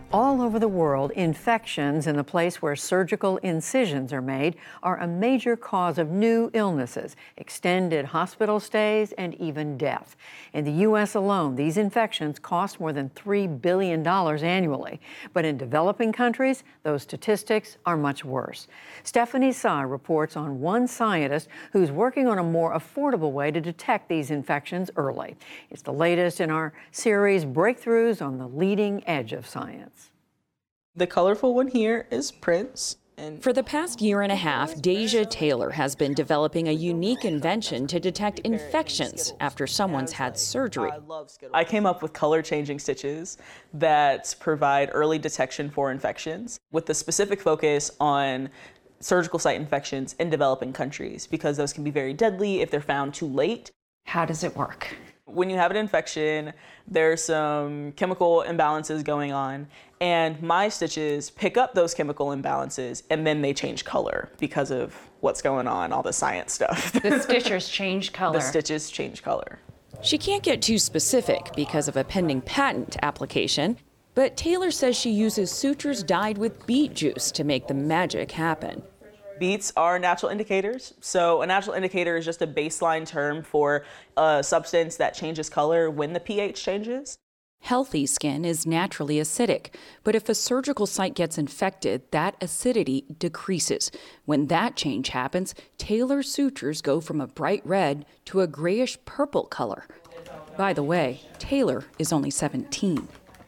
All over the world, infections in the place where surgical incisions are made are a major cause of new illnesses, extended hospital stays, and even death. In the U.S. alone, these infections cost more than $3 billion annually. But in developing countries, those statistics are much worse. Stephanie Sy reports on one scientist who's working on a more affordable way to detect these infections early. It's the latest in our series, Breakthroughs on the Leading Edge of Science. The colorful one here is Prince. For the past year and a half, Deja Taylor has been developing a unique invention to detect infections after someone's had surgery. I came up with color-changing stitches that provide early detection for infections, with the specific focus on surgical site infections in developing countries, because those can be very deadly if they're found too late. How does it work? When you have an infection, there's some chemical imbalances going on, and my stitches pick up those chemical imbalances, and then they change color because of what's going on, all the science stuff. The stitches change color. The stitches change color. She can't get too specific because of a pending patent application, but Taylor says she uses sutures dyed with beet juice to make the magic happen. Beets are natural indicators. So a natural indicator is just a baseline term for a substance that changes color when the pH changes. Healthy skin is naturally acidic, but if a surgical site gets infected, that acidity decreases. When that change happens, Taylor's sutures go from a bright red to a grayish purple color. By the way, Taylor is only 17.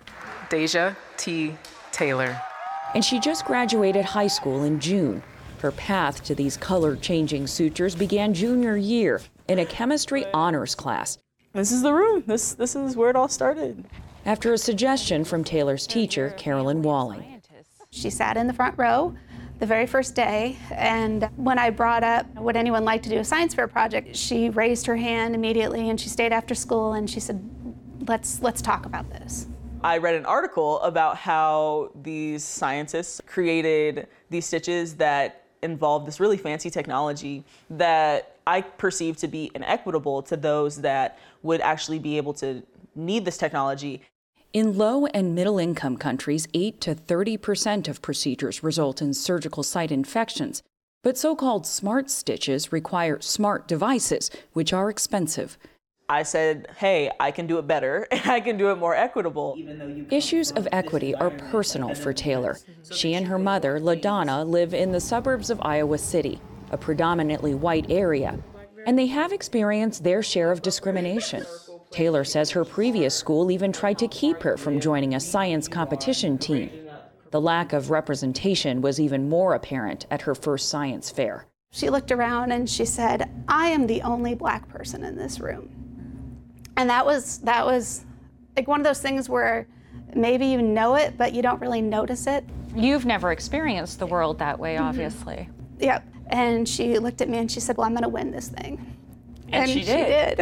Deja T. Taylor. And she just graduated high school in June. Her path to these color-changing sutures began junior year in a chemistry honors class. This is the room. This is where it all started. After a suggestion from Taylor's teacher, Carolyn Walling. She sat in the front row the very first day, and when I brought up would anyone like to do a science fair project, she raised her hand immediately, and she stayed after school, and she said, let's talk about this. I read an article about how these scientists created these stitches that involved this really fancy technology that I perceive to be inequitable to those that would actually be able to need this technology. In low and middle income countries, 8 to 30% of procedures result in surgical site infections. But so-called smart stitches require smart devices, which are expensive. I said, hey, I can do it better, and I can do it more equitable. Issues of equity are personal for Taylor. She and her mother, LaDonna, live in the suburbs of Iowa City, a predominantly white area, and they have experienced their share of discrimination. Taylor says her previous school even tried to keep her from joining a science competition team. The lack of representation was even more apparent at her first science fair. She looked around and she said, I am the only black person in this room. And that was like one of those things where maybe you know it, but you don't really notice it. You've never experienced the world that way, obviously. Yep. And she looked at me and she said, well, I'm going to win this thing. And she did.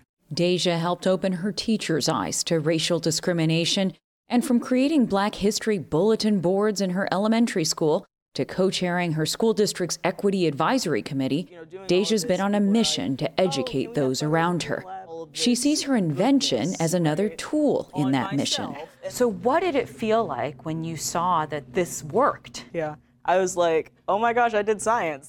Deja helped open her teachers' eyes to racial discrimination, and from creating Black History bulletin boards in her elementary school to co-chairing her school district's Equity Advisory Committee, Deja's been on a mission to educate those around her. She sees her invention as another tool in that mission. So what did it feel like when you saw that this worked? Yeah, I was like, oh my gosh, I did science.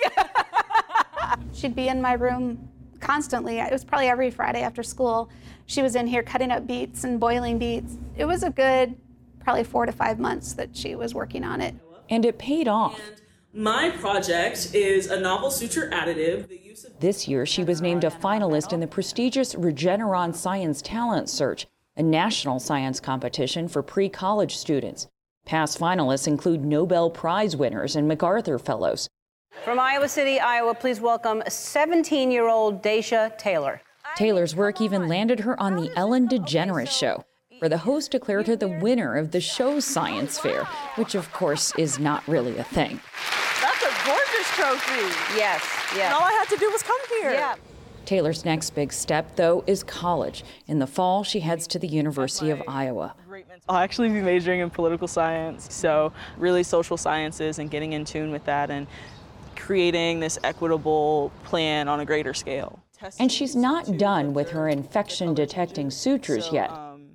She'd be in my room constantly. It was probably every Friday after school. She was in here cutting up beets and boiling beets. It was a good, probably 4 to 5 months that she was working on it. And it paid off. My project is a novel suture additive. This year, she was named a finalist in the prestigious Regeneron Science Talent Search, a national science competition for pre-college students. Past finalists include Nobel Prize winners and MacArthur Fellows. From Iowa City, Iowa, please welcome 17-year-old Deja Taylor. Taylor's work even landed her on the Ellen DeGeneres Show, where the host declared her the winner of the show's science fair, which of course is not really a thing. That's a gorgeous trophy. Yes, yes. And all I had to do was come here. Yeah. Taylor's next big step, though, is college. In the fall, she heads to the University of Iowa. I'll actually be majoring in political science, so really social sciences and getting in tune with that and creating this equitable plan on a greater scale. And she's not done with her infection-detecting sutures yet.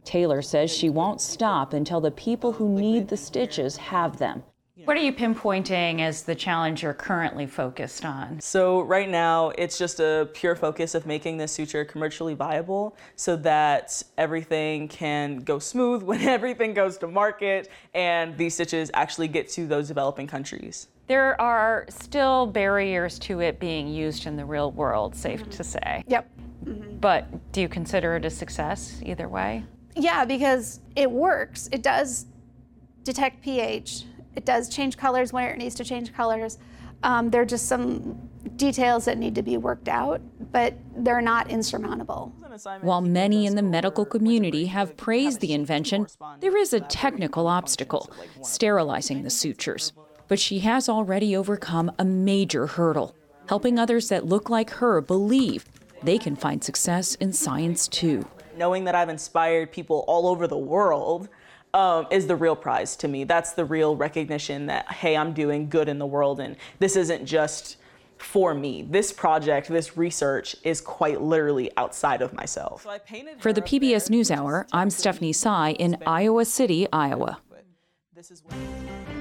Taylor says she won't stop until the people who need the stitches have them. What are you pinpointing as the challenge you're currently focused on? So right now, it's just a pure focus of making this suture commercially viable so that everything can go smooth when everything goes to market and these stitches actually get to those developing countries. There are still barriers to it being used in the real world, safe to say. Yep. But do you consider it a success either way? Yeah, because it works. It does detect pH. It does change colors where it needs to change colors. There are just some details that need to be worked out, but they're not insurmountable. While many in the medical community have praised the invention, there is a technical obstacle, sterilizing the sutures. But she has already overcome a major hurdle, helping others that look like her believe they can find success in science too. Knowing that I've inspired people all over the world is the real prize to me. That's the real recognition that, hey, I'm doing good in the world, and this isn't just for me. This project, this research is quite literally outside of myself. For the PBS NewsHour, I'm Stephanie Tsai in Iowa City, Iowa. This is what